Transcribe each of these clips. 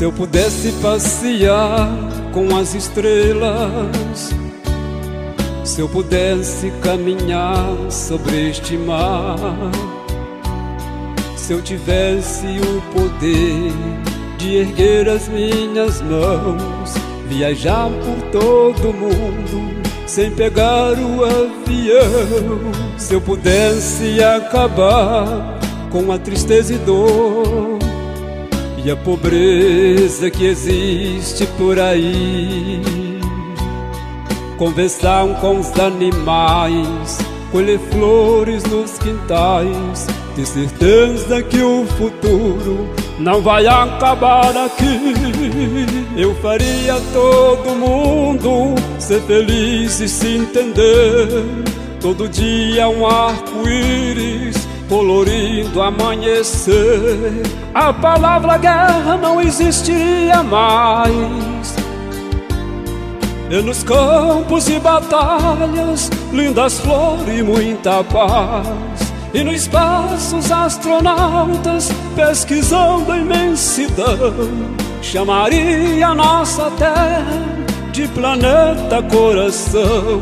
Se eu pudesse passear com as estrelas, se eu pudesse caminhar sobre este mar, se eu tivesse o poder de erguer as minhas mãos, viajar por todo o mundo sem pegar o avião, se eu pudesse acabar com a tristeza e dor e a pobreza que existe por aí, conversar com os animais, colher flores nos quintais, ter certeza que o futuro não vai acabar aqui. Eu faria todo mundo ser feliz e se entender. Todo dia um arco-íris colorindo amanhecer. A palavra guerra não existiria mais. E nos campos e batalhas, lindas flores e muita paz. E no espaço os astronautas pesquisando a imensidão chamaria a nossa terra de planeta coração.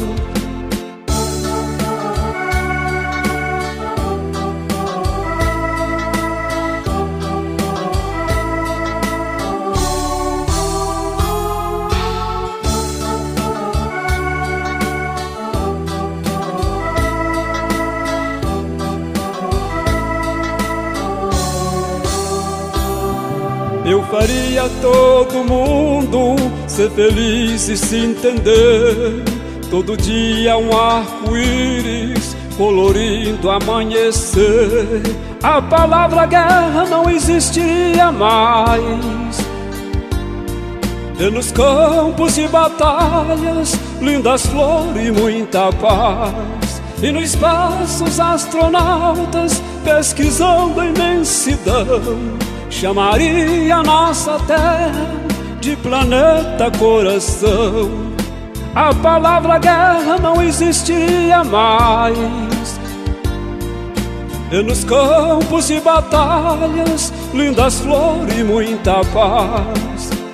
Eu faria todo mundo ser feliz e se entender. Todo dia um arco-íris colorindo amanhecer. A palavra guerra não existiria mais. E nos campos e batalhas, lindas flores e muita paz. E no espaço os astronautas pesquisando a imensidão chamaria a nossa terra de planeta coração. A palavra guerra não existiria mais. E nos campos e batalhas, lindas flores e muita paz.